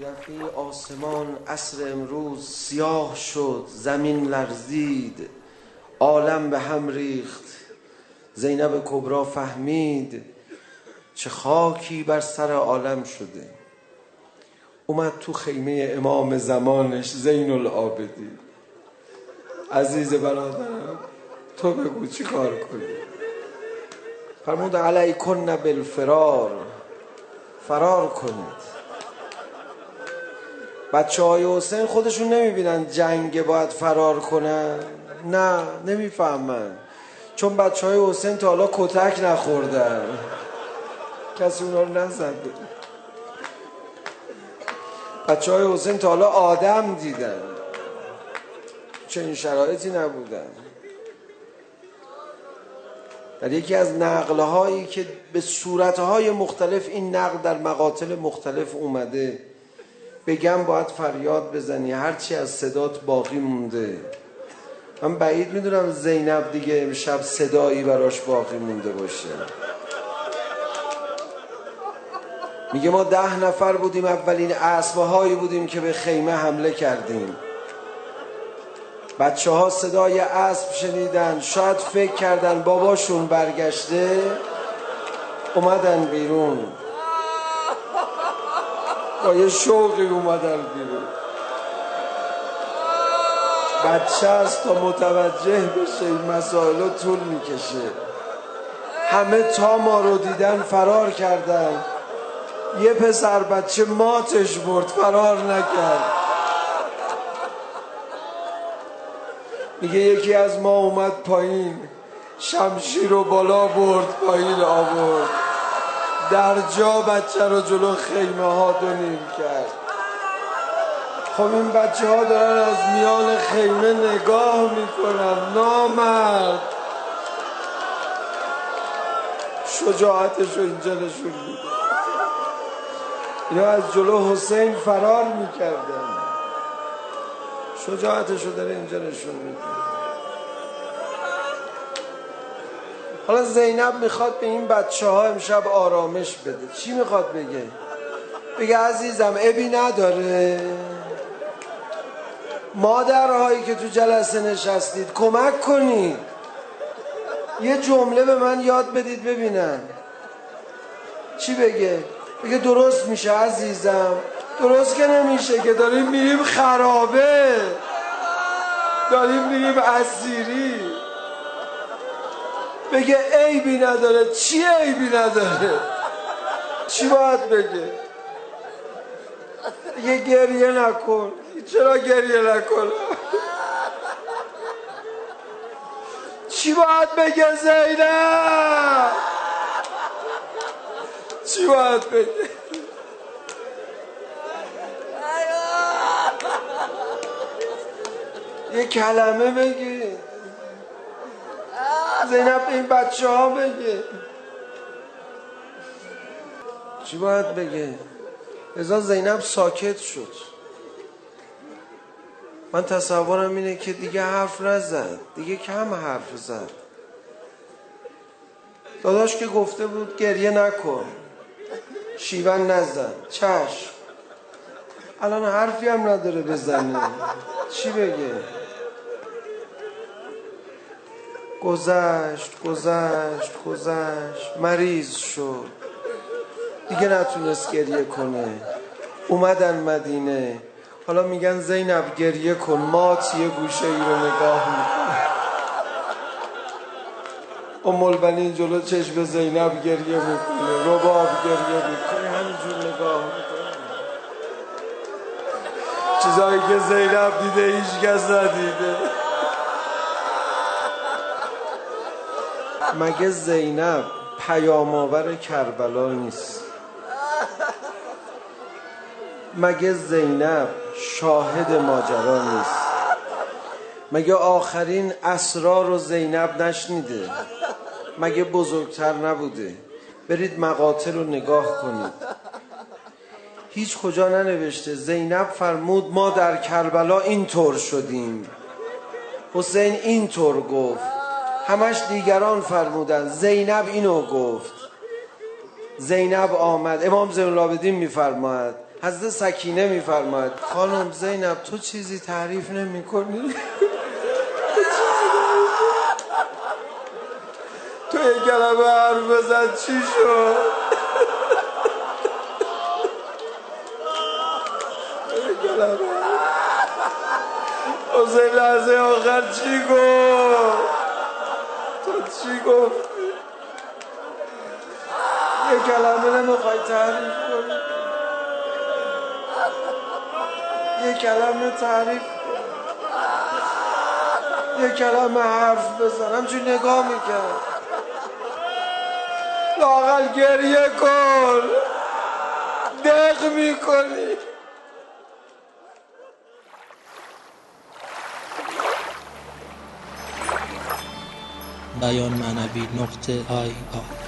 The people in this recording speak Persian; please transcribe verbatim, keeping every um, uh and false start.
دفعه آسمان عصر امروز سیاه شد، زمین لرزید، عالم به هم ریخت. زینب کبرا فهمید چه خاکی بر سر عالم شده. اومد تو خیمه امام زمانش زین العابدین. عزیز برادرم تو بگو چی کار کنی؟ فرمود علیکن بالفرار، فرار کنید. بچه های حسین خودشون نمیبینن جنگ باید فرار کنن؟ نه، نمیفهمن، چون بچه های حسین تا حالا کتک نخوردن، کسی اونا رو نزده. بچه های حسین تا حالا آدم دیدن، چنین شرایطی نبودن. در یکی از نقلهایی که به صورتهای مختلف این نقل در مقاتل مختلف اومده، بگم باید فریاد بزنی، هرچی از صدات باقی مونده. من بعید میدونم زینب دیگه امشب صدایی براش باقی مونده باشه. میگه ما ده نفر بودیم، اولین اسبه هایی بودیم که به خیمه حمله کردیم. بچه ها صدای اسب شنیدن، شاید فکر کردن باباشون برگشته، اومدن بیرون، با یه شوقی اومدن بیرون. بچه هست تا متوجه بشه این مسائل طول میکشه. همه تا ما رو دیدن فرار کردن، یه پسر بچه ماتش برد، فرار نکرد. میگه یکی از ما اومد پایین، شمشیر رو بالا برد پایین آورد، در جا بچه رو جلو خیمه ها دو نیم کرد. خب این بچه ها دارن از میان خیمه نگاه میکنن. نامرد شجاعتش رو اینجا نشون میده. اینا از جلو حسین فرار میکردن، شجاعتش رو داره اینجا نشون میده. حالا زینب میخواد به این بچه ها امشب آرامش بده. چی میخواد بگه؟ بگه عزیزم عیبی نداره، مادرهایی که تو جلسه نشستید کمک کنید، یه جمله به من یاد بدید ببینم. چی بگه؟ بگه درست میشه عزیزم. درست که نمیشه که، داریم میریم خرابه، داریم میریم اسیری. بگه عیبی نداره. چی عیبی نداره؟ چی باید بگه؟ بگه گریه نکن. چرا گریه نکن؟ چی باید بگه زینب؟ چی باید بگه؟ یه کلمه بگه. زینب به این بچه ها بگه. چی باید بگه؟ ازا زینب ساکت شد. من تصورم اینه که دیگه حرف نزد، دیگه کم حرف زد. داداش که گفته بود گریه نکن، شیون نزن، چشم. الان حرفی هم نداره بزنه. چی بگه؟ گذشت گذشت گذشت، مریض شد، دیگه نتونست گریه کنه. اومدن مدینه، حالا میگن زینب گریه کن. مات یه گوشه ای رو نگاه میکنه. ام البنین جلو چشم زینب گریه میکنه، رباب گریه میکنه، همینجور نگاه میکنه. چیزایی که زینب دیده هیچ کس ندیده. مگه زینب پیام‌آور کربلا نیست؟ مگه زینب شاهد ماجرا نیست؟ مگه آخرین اسرار رو زینب نشنیده؟ مگه بزرگتر نبوده؟ برید مقاتل رو نگاه کنید، هیچ کجا ننوشته زینب فرمود ما در کربلا اینطور شدیم، حسین اینطور گفت، همش دیگران فرمودن، زینب اینو گفت. زینب آمد. امام زین العابدین میفرماید حضرت سکینه میفرماید خانم زینب تو چیزی تعریف نمی کنی؟ تو یک کلمه حرف بزن چی شد؟ یک کلمه حسین لحظه آخر چی گفت؟ تو چی گفت؟ یک کلمه نمیخوای تعریف کنی؟ یک کلمه تعریف یک کلمه حرف بزن. همچون نگاه میکرد لااقل گریه کن، دق میکنی. بیان معنوی نقطه آی آی